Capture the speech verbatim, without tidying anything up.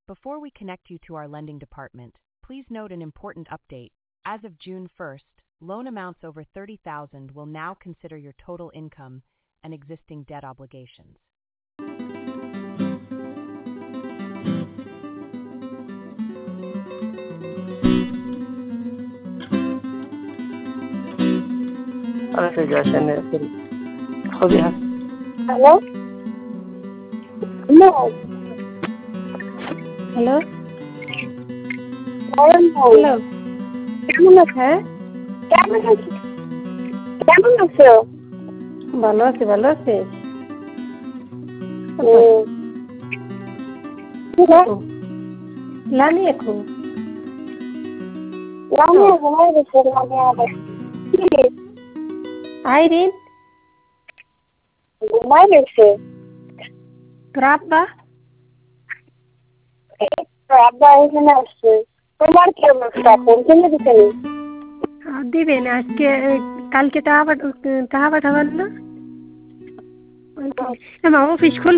Before we connect you to our lending department, please note an important update. As of June first, loan amounts over thirty thousand dollars will now consider your total income and existing debt obligations. Hello hello hello বলেন ভাই hello কেমন আছো? হ্যাঁ কেমন আছো? কেমন আছো? ভালো আছি ভালো আছি ও লানি এখন লামিয়া ঘুমাই গেছে লামিয়া আবার কি আইরিন ঘুমাই গেছে তোর আব্বা এই তো আব্বা এখানে আসছে তোমার কি অবস্থা পেনশন দিচ্ছেন দিবেন আজকে কালকে টাকা পাঠা টাকা পাঠাবেন না মামা অফিস খুল